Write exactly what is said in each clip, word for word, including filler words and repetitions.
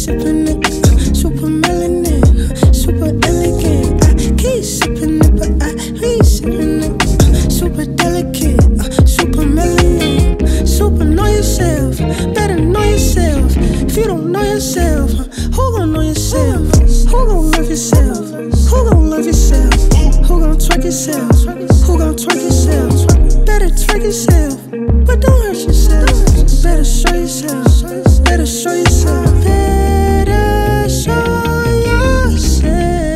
sipping it, uh, super melanin, uh, super elegant. I keep sipping it, but I be sipping it, uh, super delicate, uh, super melanin. Super know yourself, better know yourself. If you don't know yourself, uh, who gon' know yourself? Who gon' love yourself? Who gon' love yourself? Who gon' twerk yourself? Who gon' twerk yourself? Better twerk yourself, but don't hurt yourself. Better show yourself. Better show yourself. Better show yourself.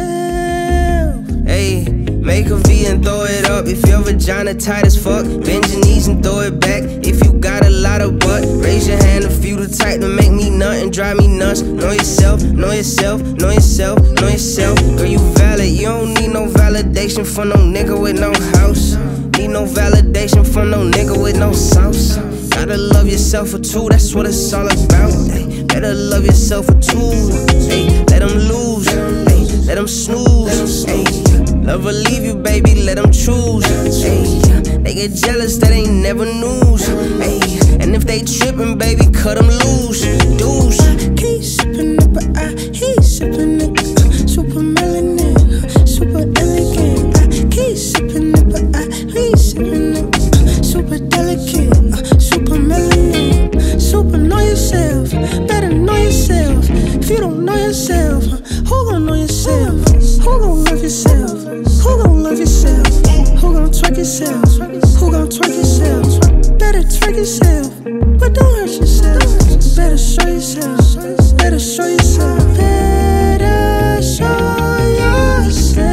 Hey, make a V and throw it up. If your vagina tight as fuck, bend your knees and throw it back. If you got a lot of butt, raise your hand if you the type to make me nut and drive me nuts. Know yourself, know yourself, know yourself, know yourself. Girl, you valid, you don't need no validation from no nigga with no house. Need no validation from no nigga with no sauce. Gotta love yourself for two, that's what it's all about. Ay, better love yourself for two. Ay, let them lose, ay, let them snooze. Ay, love or leave you, baby, let them choose. Ay, they get jealous, that ain't never news. Ay, and if they trippin', baby, cut them loose. Deuce. I keep sipping it, but I keep sipping it, uh, super melanin, uh, super elegant. I keep sipping it, but I keep sipping it, uh, super delicate, uh, super melanin. Super know yourself, better know yourself. If you don't know yourself, uh, who gon' know yourself? Who gon' love yourself? Who gon' love yourself? Who gon' twerk yourself? Who gon' twerk yourself? Better twerk yourself, but don't hurt yourself. Better show yourself. Better show yourself. Better show yourself.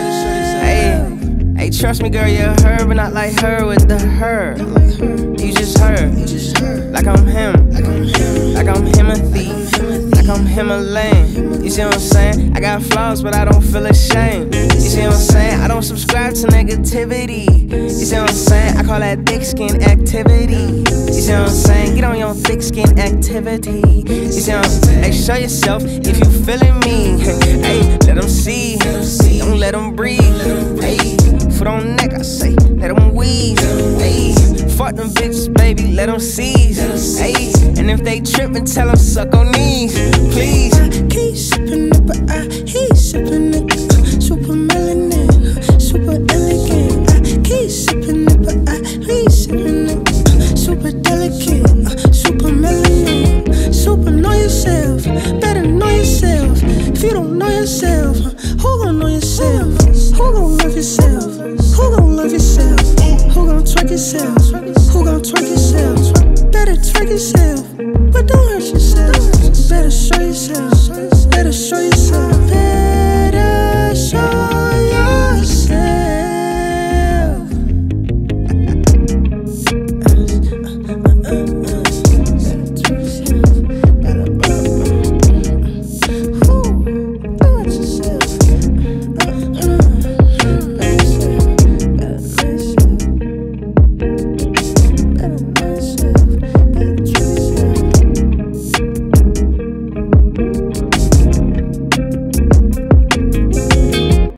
Hey, hey, trust me, girl, you're her, but not like her with the her. You just her, like I'm him, like I'm Timothy, like I'm Himalayan. You see what I'm saying? I got flaws, but I don't feel ashamed. You see what I'm saying? I don't subscribe to negativity. You see what I'm saying? I call that thick skin activity. You see what I'm saying? Get on your thick skin activity. You see what I'm saying? Hey, show yourself if you feeling me. Hey, let them see, don't let them breathe. Hey, foot on neck, I say, let them wheeze. Hey, fuck them bitches, baby, let them seize. Hey, and if they trippin', tell them suck on knees, please. I keep sipping it, but I keep sipping it, uh, super melanin, uh, super elegant. I keep sipping it, but I keep sipping it, uh, super delicate, uh, super melanin. Super know yourself, better know yourself. If you don't know yourself, uh, who gon' know yourself? Who gon' love yourself? Who gon' love yourself? Who gon' twerk yourself? Who gon' twerk yourself? Better twerk yourself.